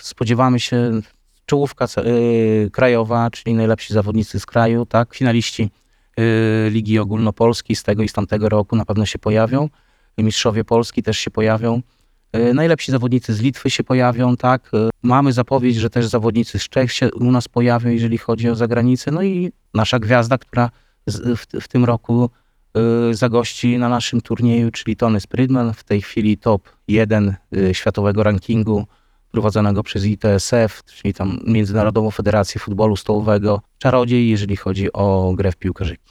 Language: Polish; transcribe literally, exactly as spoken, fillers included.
spodziewamy się czołówka y, krajowa, czyli najlepsi zawodnicy z kraju, tak? Finaliści y, Ligi Ogólnopolskiej z tego i z tamtego roku na pewno się pojawią. Mistrzowie Polski też się pojawią. Y, najlepsi zawodnicy z Litwy się pojawią, tak? Y, mamy zapowiedź, że też zawodnicy z Czech się u nas pojawią, jeżeli chodzi o zagranicę. No i nasza gwiazda, która z, w, w tym roku y, zagości na naszym turnieju, czyli Tony Sprydman, w tej chwili top jeden y, światowego rankingu prowadzonego przez I T S F, czyli tam Międzynarodową Federację Futbolu Stołowego. Czarodziej, jeżeli chodzi o grę w piłkę ręczną.